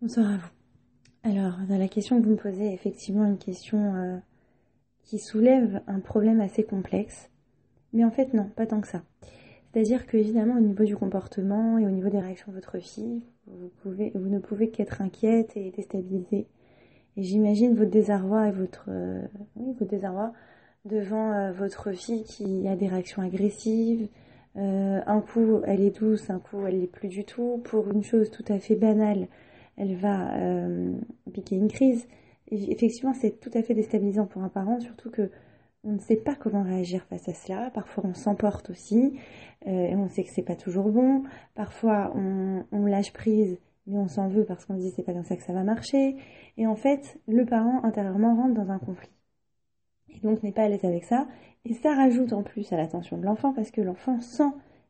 Bonsoir à vous. Alors, dans la question que vous me posez, effectivement une question qui soulève un problème assez complexe. Mais en fait, non, pas tant que ça. C'est-à-dire que, évidemment, au niveau du comportement et au niveau des réactions de votre fille, vous ne pouvez qu'être inquiète et déstabilisée. Et j'imagine votre désarroi et votre désarroi devant votre fille qui a des réactions agressives. Un coup, elle est douce, un coup, elle l'est plus du tout. Pour une chose tout à fait banale, elle va piquer une crise. Et effectivement, c'est tout à fait déstabilisant pour un parent, surtout que on ne sait pas comment réagir face à cela. Parfois, on s'emporte aussi, et on sait que c'est pas toujours bon. Parfois, on lâche prise, mais on s'en veut parce qu'on se dit c'est pas comme ça que ça va marcher. Et en fait, le parent intérieurement rentre dans un conflit. Et donc n'est pas à l'aise avec ça. Et ça rajoute en plus à l'attention de l'enfant parce que l'enfant sent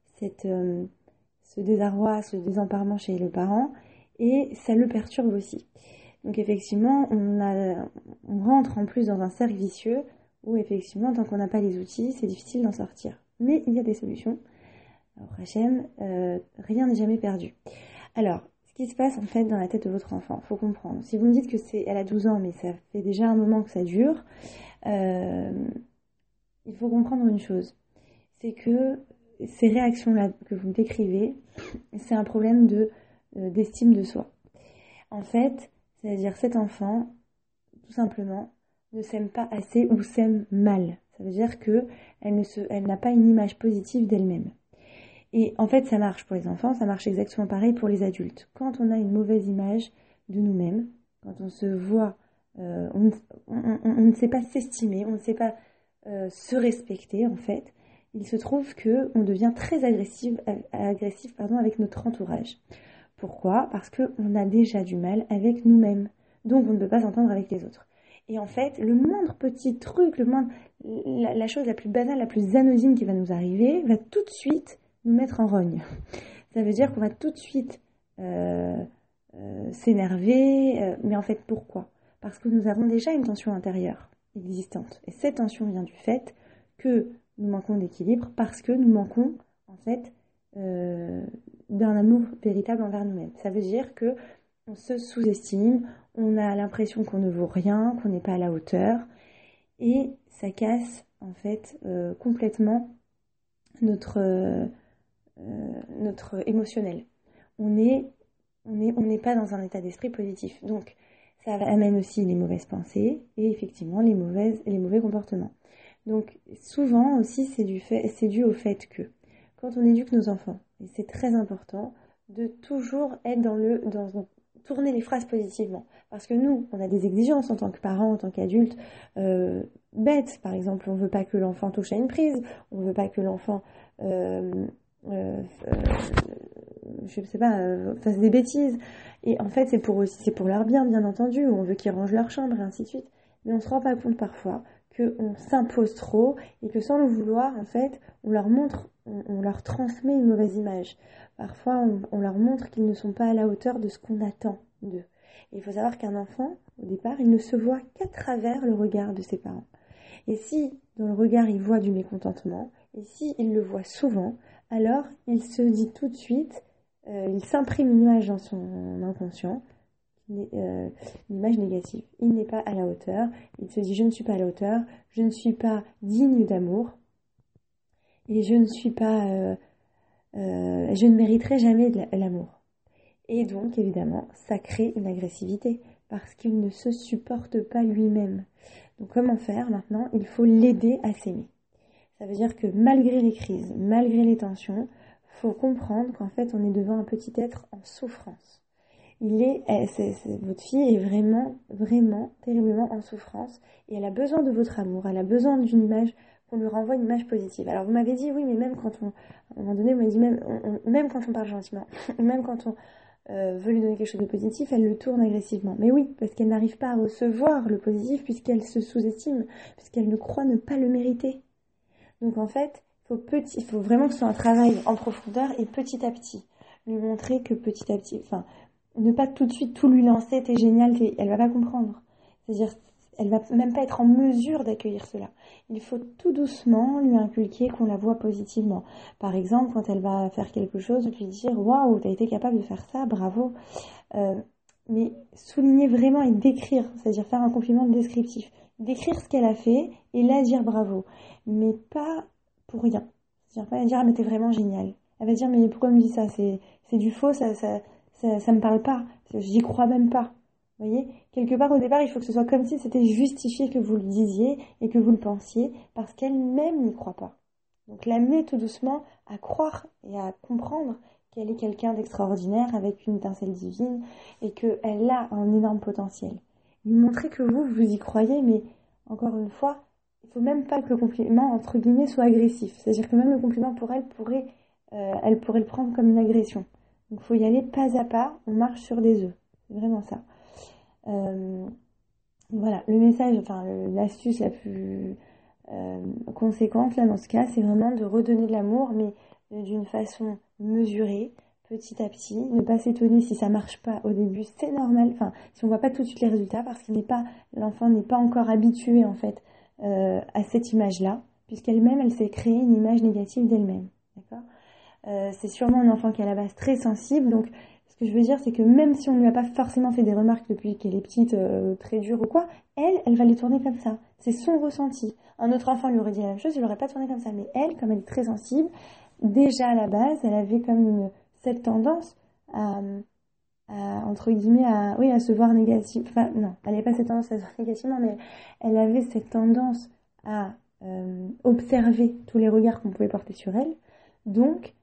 ce désarroi, ce désemparement chez le parent et ça le perturbe aussi. Donc effectivement, on rentre en plus dans un cercle vicieux où effectivement, tant qu'on n'a pas les outils, c'est difficile d'en sortir. Mais il y a des solutions. Alors, Hachem, rien n'est jamais perdu. Alors, ce qui se passe en fait dans la tête de votre enfant, faut comprendre. Si vous me dites que elle a 12 ans, mais ça fait déjà un moment que ça dure, il faut comprendre une chose. C'est que ces réactions-là que vous décrivez, c'est un problème d'estime de soi. En fait, c'est-à-dire cet enfant, tout simplement, ne s'aime pas assez ou s'aime mal. Ça veut dire que elle n'a pas une image positive d'elle-même. Et en fait, ça marche pour les enfants, ça marche exactement pareil pour les adultes. Quand on a une mauvaise image de nous-mêmes, quand on se voit, on ne sait pas s'estimer, on ne sait pas se respecter en fait, il se trouve que on devient très agressif avec notre entourage. Pourquoi ? Parce qu'on a déjà du mal avec nous-mêmes. Donc on ne peut pas s'entendre avec les autres. Et en fait, le moindre petit truc, la chose la plus banale, la plus anodine qui va nous arriver, va tout de suite nous mettre en rogne. Ça veut dire qu'on va tout de suite s'énerver. Mais en fait, pourquoi ? Parce que nous avons déjà une tension intérieure existante. Et cette tension vient du fait que nous manquons d'équilibre parce que nous manquons, en fait, d'un amour véritable envers nous-mêmes. Ça veut dire que on se sous-estime, on a l'impression qu'on ne vaut rien, qu'on n'est pas à la hauteur, et ça casse en fait complètement notre émotionnel. On n'est pas dans un état d'esprit positif. Donc ça amène aussi les mauvaises pensées et effectivement les mauvais comportements. Donc souvent aussi c'est dû au fait que quand on éduque nos enfants, et c'est très important de toujours être tourner les phrases positivement. Parce que nous, on a des exigences en tant que parents, en tant qu'adultes, bêtes. Par exemple, on ne veut pas que l'enfant touche à une prise, on ne veut pas que l'enfant, je sais pas, fasse des bêtises. Et en fait, c'est pour leur bien entendu. On veut qu'ils rangent leur chambre et ainsi de suite. Mais on ne se rend pas compte parfois qu'on s'impose trop et que sans le vouloir, en fait, on leur transmet une mauvaise image. Parfois, on leur montre qu'ils ne sont pas à la hauteur de ce qu'on attend d'eux. Et il faut savoir qu'un enfant, au départ, il ne se voit qu'à travers le regard de ses parents. Et si, dans le regard, il voit du mécontentement, et si il le voit souvent, alors il se dit tout de suite, il s'imprime une image dans son inconscient, une image négative. Il n'est pas à la hauteur, il se dit je ne suis pas à la hauteur, je ne suis pas digne d'amour, et je ne mériterai jamais l'amour. Et donc, évidemment, ça crée une agressivité, parce qu'il ne se supporte pas lui-même. Donc, comment faire maintenant ? Il faut l'aider à s'aimer. Ça veut dire que malgré les crises, malgré les tensions, il faut comprendre qu'en fait, on est devant un petit être en souffrance. Votre fille est vraiment, vraiment, terriblement en souffrance, et elle a besoin de votre amour, elle a besoin d'une image, qu'on lui renvoie une image positive. Alors, vous m'avez dit, oui, mais même quand à un moment donné, vous m'avez dit, même quand on parle gentiment, même quand on veut lui donner quelque chose de positif, elle le tourne agressivement. Mais oui, parce qu'elle n'arrive pas à recevoir le positif, puisqu'elle se sous-estime, puisqu'elle ne croit ne pas le mériter. Donc en fait, il faut vraiment que ce soit un travail en profondeur et petit à petit. Lui montrer que petit à petit, ne pas tout de suite tout lui lancer, t'es génial, elle va pas comprendre. C'est-à-dire, elle va même pas être en mesure d'accueillir cela. Il faut tout doucement lui inculquer qu'on la voit positivement. Par exemple, quand elle va faire quelque chose, lui dire « Waouh, t'as été capable de faire ça, bravo !» mais souligner vraiment et décrire, c'est-à-dire faire un compliment descriptif. Décrire ce qu'elle a fait et là dire bravo, mais pas pour rien. C'est-à-dire pas dire, ah mais t'es vraiment génial. Elle va dire, mais pourquoi elle me dit ça? C'est du faux, ça me parle pas. J'y crois même pas. Vous voyez? Quelque part au départ, il faut que ce soit comme si c'était justifié que vous le disiez et que vous le pensiez, parce qu'elle-même n'y croit pas. Donc l'amener tout doucement à croire et à comprendre qu'elle est quelqu'un d'extraordinaire avec une étincelle divine et qu'elle a un énorme potentiel. Lui montrer que vous y croyez, mais encore une fois, il ne faut même pas que le compliment, entre guillemets, soit agressif. C'est-à-dire que même le compliment pour elle pourrait le prendre comme une agression. Donc il faut y aller pas à pas, on marche sur des œufs. C'est vraiment ça. Voilà, le message, enfin l'astuce la plus conséquente là dans ce cas, c'est vraiment de redonner de l'amour, mais d'une façon mesurée, petit à petit. Ne pas s'étonner si ça marche pas au début, c'est normal. Enfin, si on voit pas tout de suite les résultats, parce qu'il n'est pas, l'enfant n'est pas encore habitué en fait à cette image-là, puisqu'elle-même, elle s'est créée une image négative d'elle-même. D'accord ? C'est sûrement un enfant qui est à la base très sensible, donc ce que je veux dire, c'est que même si on ne lui a pas forcément fait des remarques depuis qu'elle est petite, très dures ou quoi, elle va les tourner comme ça. C'est son ressenti. Un autre enfant lui aurait dit la même chose, il l'aurait pas tourné comme ça. Mais elle, comme elle est très sensible, déjà à la base, elle avait comme cette tendance entre guillemets, à se voir négative. Enfin, non, elle n'avait pas cette tendance à se voir négativement, mais elle avait cette tendance à observer tous les regards qu'on pouvait porter sur elle. Donc,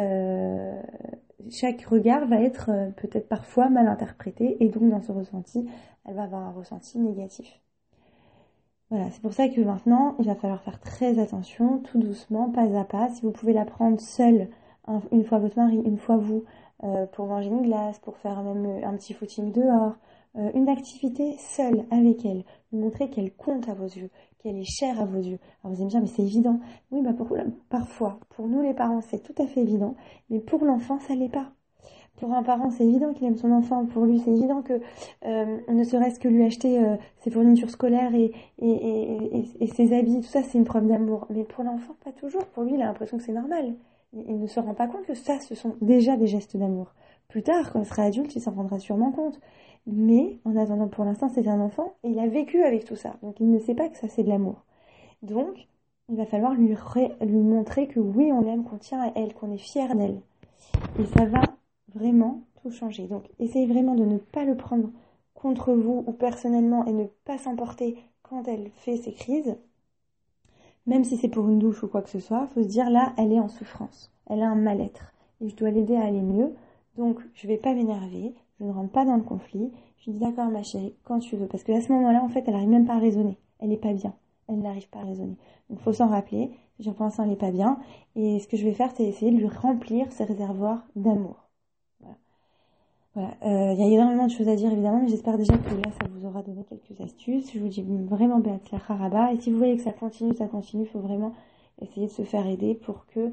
chaque regard va être peut-être parfois mal interprété et donc dans ce ressenti, elle va avoir un ressenti négatif. Voilà, c'est pour ça que maintenant, il va falloir faire très attention, tout doucement, pas à pas. Si vous pouvez la prendre seule, une fois votre mari, une fois vous, pour manger une glace, pour faire même un petit footing dehors, une activité seule avec elle, lui montrer qu'elle compte à vos yeux, qu'elle est chère à vos yeux. Alors vous allez me dire, mais c'est évident. Oui, parfois, pour nous les parents, c'est tout à fait évident, mais pour l'enfant, ça l'est pas. Pour un parent, c'est évident qu'il aime son enfant. Pour lui, c'est évident que ne serait-ce que lui acheter ses fournitures scolaires et ses habits, tout ça, c'est une preuve d'amour. Mais pour l'enfant, pas toujours. Pour lui, il a l'impression que c'est normal. Il ne se rend pas compte que ça, ce sont déjà des gestes d'amour. Plus tard, quand il sera adulte, il s'en rendra sûrement compte. Mais en attendant, pour l'instant, c'est un enfant et il a vécu avec tout ça. Donc, il ne sait pas que ça, c'est de l'amour. Donc, il va falloir lui montrer que oui, on l'aime, qu'on tient à elle, qu'on est fier d'elle. Et ça va vraiment tout changer. Donc, essayez vraiment de ne pas le prendre contre vous ou personnellement et ne pas s'emporter quand elle fait ses crises. Même si c'est pour une douche ou quoi que ce soit, il faut se dire là, elle est en souffrance. Elle a un mal-être. Et je dois l'aider à aller mieux. Donc, je ne vais pas m'énerver. Je ne rentre pas dans le conflit. Je dis d'accord, ma chérie, quand tu veux. Parce que à ce moment-là, en fait, elle n'arrive même pas à raisonner. Elle n'est pas bien. Elle n'arrive pas à raisonner. Donc, il faut s'en rappeler. Je pense qu'elle n'est pas bien. Et ce que je vais faire, c'est essayer de lui remplir ses réservoirs d'amour. Voilà, y a énormément de choses à dire évidemment, mais j'espère déjà que là ça vous aura donné quelques astuces. Je vous dis vraiment Beatzlacha Rabba, et si vous voyez que ça continue, il faut vraiment essayer de se faire aider pour que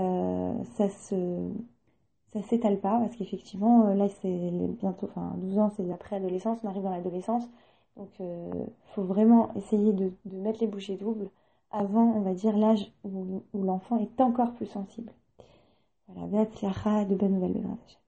ça s'étale pas, parce qu'effectivement là c'est bientôt, 12 ans, c'est la préadolescence, on arrive dans l'adolescence, donc faut vraiment essayer de mettre les bouchées doubles avant, on va dire, l'âge où l'enfant est encore plus sensible. Voilà, Beatzlacha, de bonnes nouvelles de grâce.